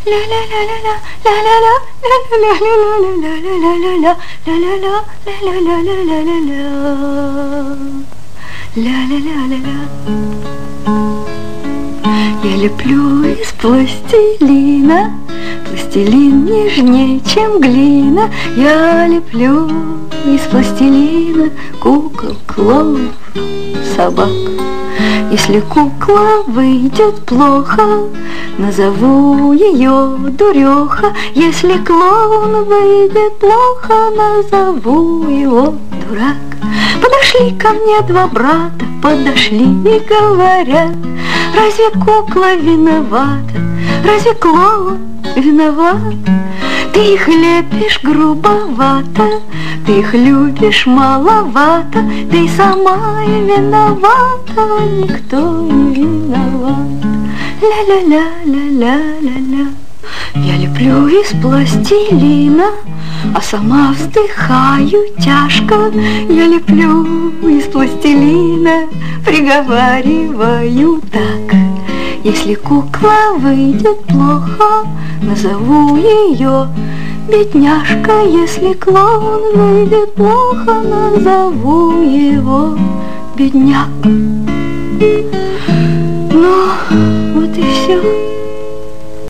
Я леплю из пластилина, пластилин нежнее, чем глина. Я леплю из пластилина кукол, клоунов, собак. Если кукла выйдет плохо, назову ее дуреха. Если клоун выйдет плохо, назову его дурак. Подошли ко мне два брата, подошли и говорят: разве кукла виновата? Разве клоун виноват? Ты их лепишь грубовато, ты их любишь маловато, ты сама и виновата, никто не виноват. Ля-ля-ля-ля-ля-ля-ля. Я леплю из пластилина, а сама вздыхаю тяжко. Я леплю из пластилина, приговариваю так: если кукла выйдет плохо, назову ее бедняжка. Если клоун выйдет плохо, назову его бедняк. Ну, вот и все.